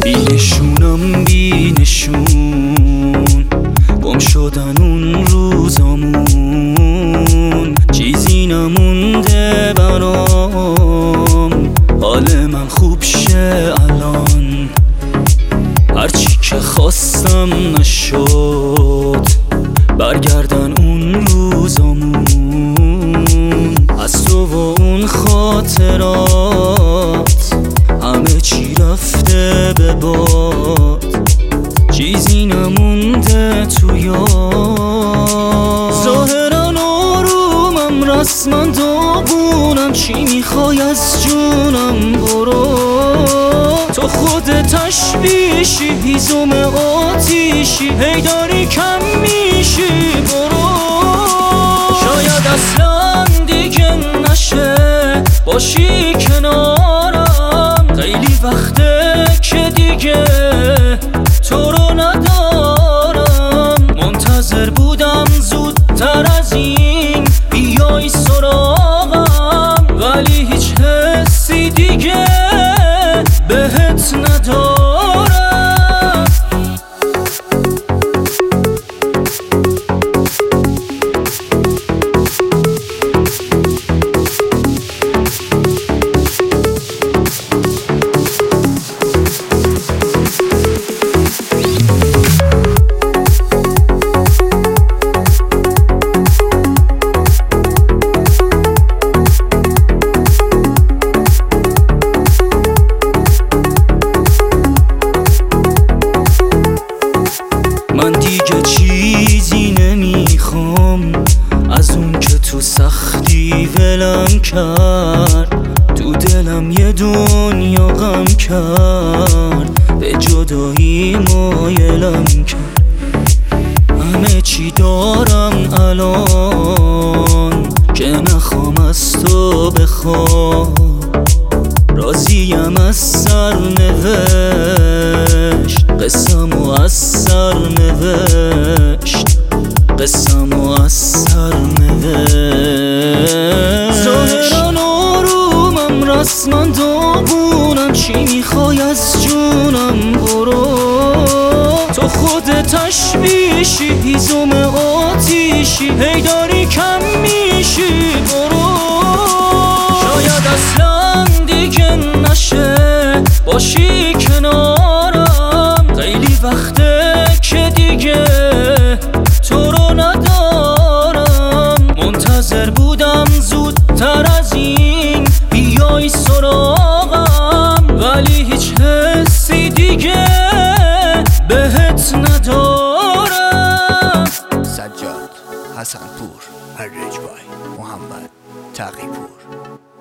بینشونم بینشون گم شدن اون روزامون، چیزی نمونده برام حال من خوب شه الان. هرچی که خواستم نشد، برگردن اون روزامون، از تو و اون خاطرات همه چی رفته به باد، چیزی نمونده تو یاد. ظاهرا آرومم رسما داغونم، چی میخوای از جونم؟ برو تو خودت تشبیشی، هیزم آتیشی، هی داری کم میشی. برو شاید اصلا دیگه نشه باشی کنارم، خیلی وقته که دیگه تو رو ندارم. منتظر بودم زودتر از این بیای سراغم، ولی هیچ حسی دیگه بهت ندارم. من دیگه چیزی نمیخوام از اون که تو سختی ولم کرد، تو دلم یه دنیا غم کرد، به جدایی مایلم کرد. همه چی دارم الان که نخوام از تو بخوام، راضیم از سرنوشت، قسمو از سرنوشت، قسمو از سرنوشت. ظاهرا آرومم رسما داغونم، چی میخوای از جونم؟ برو تو خودت تشبیشی، هیزم آتیشی، هی داری کم میشی. برو شاید اصلا دیگه نشه باشی کنارم، خیلی وقته که دیگه تو رو ندارم. منتظر بودم زودتر از این بیای سراغم، ولی هیچ حسی دیگه بهت ندارم. سجاد حسنپور، الرجبای محمد تقی‌پور.